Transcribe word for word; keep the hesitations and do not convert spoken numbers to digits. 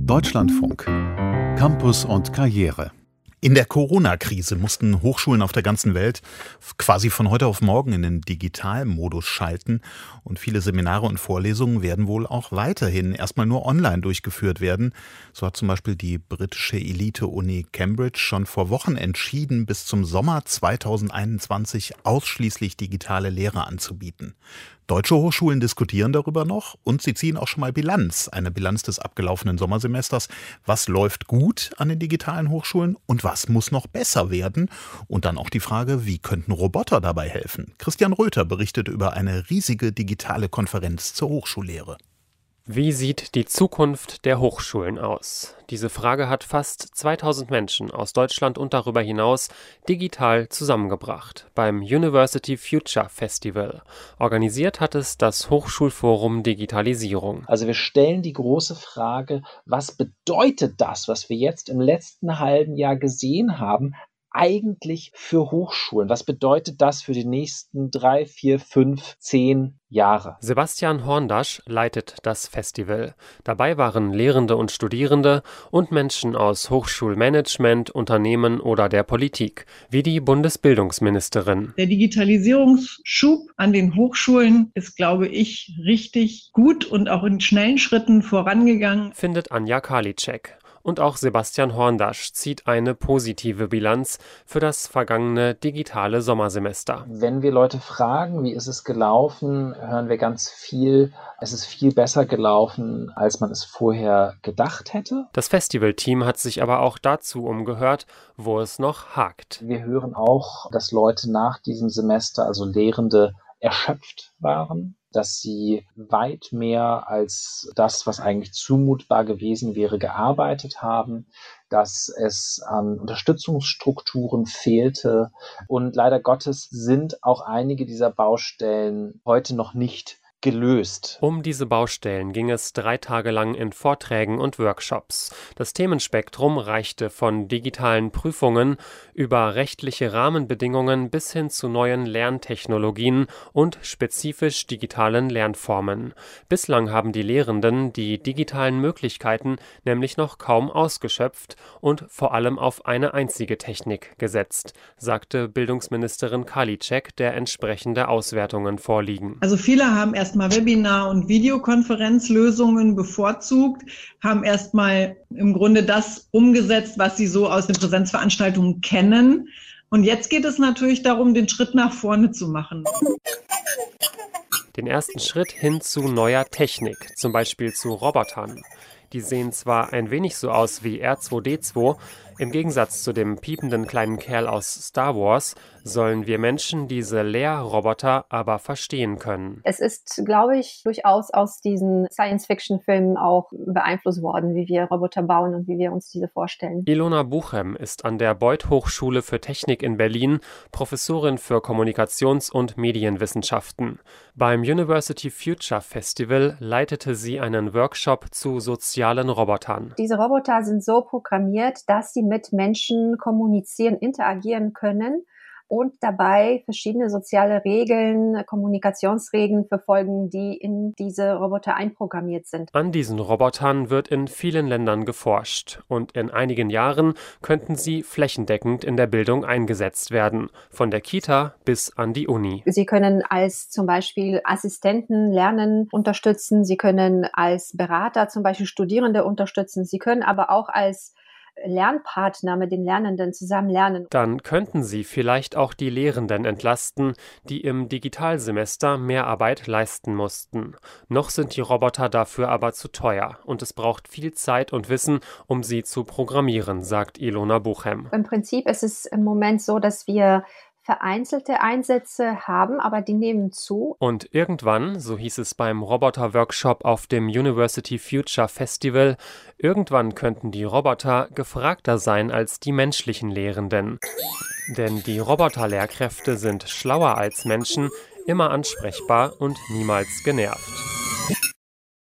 Deutschlandfunk. Campus und Karriere. In der Corona-Krise mussten Hochschulen auf der ganzen Welt quasi von heute auf morgen in den Digitalmodus schalten. Und viele Seminare und Vorlesungen werden wohl auch weiterhin erstmal nur online durchgeführt werden. So hat zum Beispiel die britische Elite-Uni Cambridge schon vor Wochen entschieden, bis zum Sommer zweitausendeinundzwanzig ausschließlich digitale Lehre anzubieten. Deutsche Hochschulen diskutieren darüber noch und sie ziehen auch schon mal Bilanz, eine Bilanz des abgelaufenen Sommersemesters. Was läuft gut an den digitalen Hochschulen und was muss noch besser werden? Und dann auch die Frage, wie könnten Roboter dabei helfen? Christian Röther berichtet über eine riesige digitale Konferenz zur Hochschullehre. Wie sieht die Zukunft der Hochschulen aus? Diese Frage hat fast zweitausend Menschen aus Deutschland und darüber hinaus digital zusammengebracht beim University Future Festival. Organisiert hat es das Hochschulforum Digitalisierung. Also wir stellen die große Frage, was bedeutet das, was wir jetzt im letzten halben Jahr gesehen haben, eigentlich für Hochschulen? Was bedeutet das für die nächsten drei, vier, fünf, zehn Jahre? Sebastian Horndasch leitet das Festival. Dabei waren Lehrende und Studierende und Menschen aus Hochschulmanagement, Unternehmen oder der Politik, wie die Bundesbildungsministerin. Der Digitalisierungsschub an den Hochschulen ist, glaube ich, richtig gut und auch in schnellen Schritten vorangegangen, findet Anja Karliczek. Und auch Sebastian Horndasch zieht eine positive Bilanz für das vergangene digitale Sommersemester. Wenn wir Leute fragen, wie ist es gelaufen, hören wir ganz viel, es ist viel besser gelaufen, als man es vorher gedacht hätte. Das Festivalteam hat sich aber auch dazu umgehört, wo es noch hakt. Wir hören auch, dass Leute nach diesem Semester, also Lehrende, erschöpft waren, dass sie weit mehr als das, was eigentlich zumutbar gewesen wäre, gearbeitet haben, dass es an Unterstützungsstrukturen fehlte. Und leider Gottes sind auch einige dieser Baustellen heute noch nicht gelöst. Um diese Baustellen ging es drei Tage lang in Vorträgen und Workshops. Das Themenspektrum reichte von digitalen Prüfungen über rechtliche Rahmenbedingungen bis hin zu neuen Lerntechnologien und spezifisch digitalen Lernformen. Bislang haben die Lehrenden die digitalen Möglichkeiten nämlich noch kaum ausgeschöpft und vor allem auf eine einzige Technik gesetzt, sagte Bildungsministerin Karliczek, der entsprechende Auswertungen vorliegen. Also viele haben erst mal Webinar- und Videokonferenzlösungen bevorzugt, haben erstmal im Grunde das umgesetzt, was sie so aus den Präsenzveranstaltungen kennen. Und jetzt geht es natürlich darum, den Schritt nach vorne zu machen. Den ersten Schritt hin zu neuer Technik, zum Beispiel zu Robotern. Die sehen zwar ein wenig so aus wie R zwei D zwei, im Gegensatz zu dem piependen kleinen Kerl aus Star Wars sollen wir Menschen diese Lehrroboter aber verstehen können. Es ist, glaube ich, durchaus aus diesen Science-Fiction-Filmen auch beeinflusst worden, wie wir Roboter bauen und wie wir uns diese vorstellen. Ilona Buchem ist an der Beuth Hochschule für Technik in Berlin Professorin für Kommunikations- und Medienwissenschaften. Beim University Future Festival leitete sie einen Workshop zu sozialen Robotern. Diese Roboter sind so programmiert, dass sie mit Menschen kommunizieren, interagieren können und dabei verschiedene soziale Regeln, Kommunikationsregeln verfolgen, die in diese Roboter einprogrammiert sind. An diesen Robotern wird in vielen Ländern geforscht und in einigen Jahren könnten sie flächendeckend in der Bildung eingesetzt werden, von der Kita bis an die Uni. Sie können als zum Beispiel Assistenten Lernen unterstützen, sie können als Berater zum Beispiel Studierende unterstützen, sie können aber auch als Lernpartner mit den Lernenden zusammen lernen. Dann könnten sie vielleicht auch die Lehrenden entlasten, die im Digitalsemester mehr Arbeit leisten mussten. Noch sind die Roboter dafür aber zu teuer und es braucht viel Zeit und Wissen, um sie zu programmieren, sagt Ilona Buchem. Im Prinzip ist es im Moment so, dass wir vereinzelte Einsätze haben, aber die nehmen zu. Und irgendwann, so hieß es beim Roboter-Workshop auf dem University Future Festival, irgendwann könnten die Roboter gefragter sein als die menschlichen Lehrenden. Denn die Roboter-Lehrkräfte sind schlauer als Menschen, immer ansprechbar und niemals genervt.